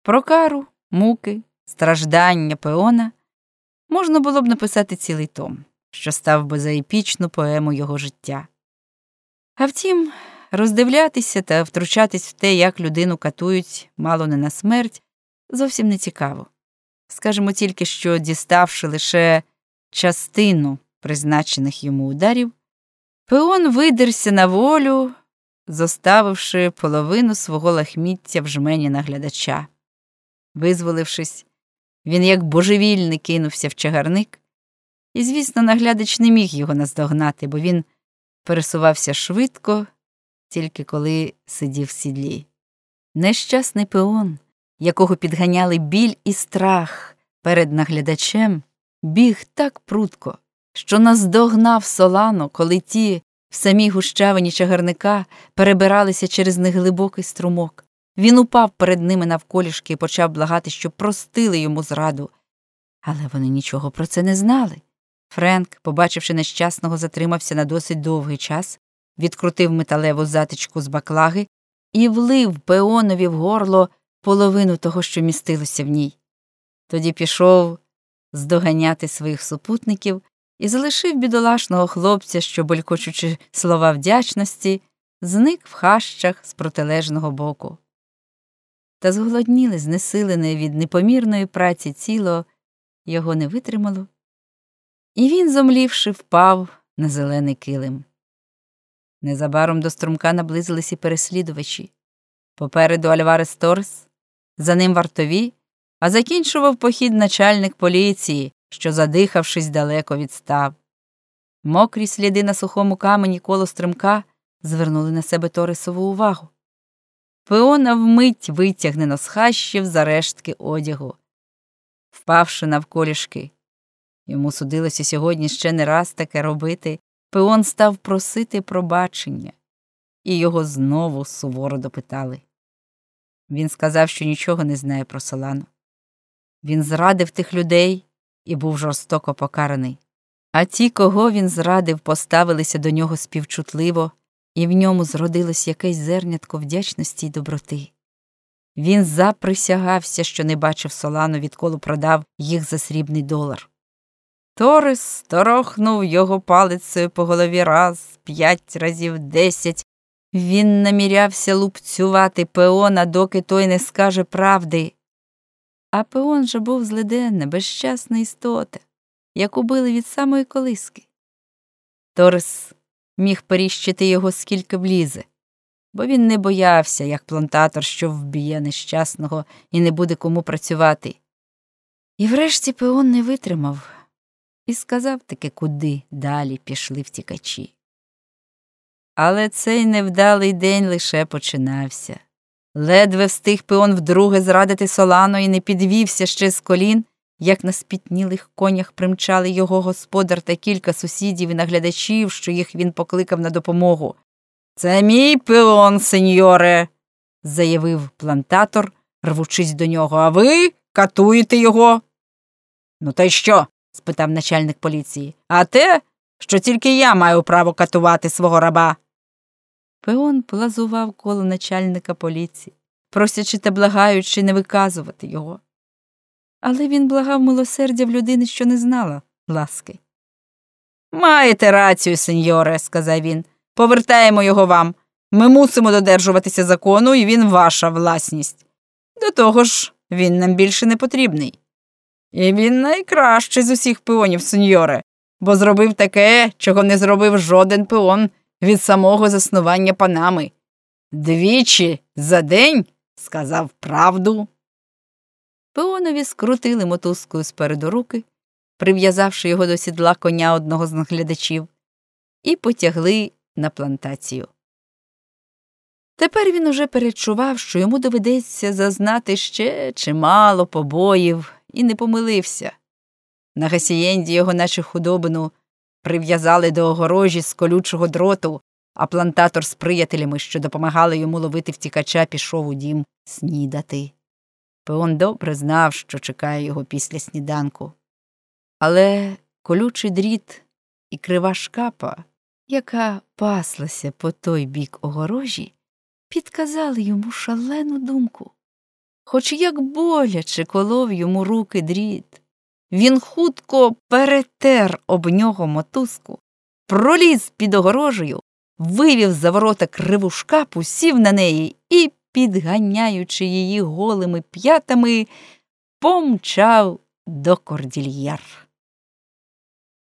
Про кару, муки, страждання Пеона можна було б написати цілий том, що став би за епічну поему його життя. А втім, роздивлятися та втручатись в те, як людину катують мало не на смерть, зовсім не цікаво. Скажемо тільки, що, діставши лише частину призначених йому ударів, Пеон видерся на волю, зоставивши половину свого лахміття в жмені наглядача. Визволившись, він як божевільний кинувся в чагарник, і, звісно, наглядач не міг його наздогнати, бо він пересувався швидко, тільки коли сидів в сідлі. Нещасний Пеон, якого підганяли біль і страх перед наглядачем, біг так прудко, що наздогнав Солану, коли ті в самій гущавині чагарника перебиралися через неглибокий струмок. Він упав перед ними навколішки і почав благати, щоб простили йому зраду. Але вони нічого про це не знали. Френк, побачивши нещасного, затримався на досить довгий час, відкрутив металеву затичку з баклаги і влив Пеонові в горло половину того, що містилося в ній. Тоді пішов здоганяти своїх супутників і залишив бідолашного хлопця, що, белькочучи слова вдячності, зник в хащах з протилежного боку. Та зголодніле, знесилене від непомірної праці тіло його не витримало, і він, зомлівши, впав на зелений килим. Незабаром до струмка наблизились і переслідувачі. Попереду Альварес Торрес, за ним вартові, а закінчував похід начальник поліції, що, задихавшись, далеко відстав. Мокрі сліди на сухому камені коло струмка звернули на себе Торресову увагу. Пеона вмить витягнено з хащів за рештки одягу. Впавши навколішки, йому судилося сьогодні ще не раз таке робити, Пеон став просити пробачення, і його знову суворо допитали. Він сказав, що нічого не знає про Солану. Він зрадив тих людей і був жорстоко покараний. А ті, кого він зрадив, поставилися до нього співчутливо, і в ньому зродилось якесь зернятко вдячності й доброти. Він заприсягався, що не бачив Солану, відколи продав їх за срібний долар. Торрес торохнув його палицею по голові раз, 5 разів 10. Він намірявся лупцювати Пеона, доки той не скаже правди. А Пеон же був злиденна, безщасна істота, яку били від самої колиски. Торрес міг періщити його скільки влізе, бо він не боявся, як плантатор, що вб'є нещасного і не буде кому працювати. І врешті Пеон не витримав і сказав таки, куди далі пішли втікачі. Але цей невдалий день лише починався. Ледве встиг Пеон вдруге зрадити Солану і не підвівся ще з колін, як на спітнілих конях примчали його господар та кілька сусідів і наглядачів, що їх він покликав на допомогу. «Це мій Пеон, сеньоре!» – заявив плантатор, рвучись до нього. «А ви катуєте його?» «Ну та й що?» – спитав начальник поліції. «А те, що тільки я маю право катувати свого раба». Пеон плазував коло начальника поліції, просячи та благаючи не виказувати його. Але він благав милосердя в людини, що не знала ласки. «Маєте рацію, сеньоре», – сказав він. «Повертаємо його вам. Ми мусимо додержуватися закону, і він ваша власність. До того ж, він нам більше не потрібний. І він найкращий з усіх пеонів, сеньоре, бо зробив таке, чого не зробив жоден пеон від самого заснування Панами. 2 за день сказав правду». Пеонові скрутили мотузкою спереду руки, прив'язавши його до сідла коня одного з наглядачів, і потягли на плантацію. Тепер він уже передчував, що йому доведеться зазнати ще чимало побоїв, і не помилився. На гасієнді його, наче худобину, прив'язали до огорожі з колючого дроту, а плантатор з приятелями, що допомагали йому ловити втікача, пішов у дім снідати. Пеон добре знав, що чекає його після сніданку. Але колючий дріт і крива шкапа, яка паслася по той бік огорожі, підказали йому шалену думку. Хоч як боляче колов йому руки дріт, він хутко перетер об нього мотузку, проліз під огорожею, вивів за ворота криву шкапу, сів на неї і, підганяючи її голими п'ятами, помчав до Кордільєр.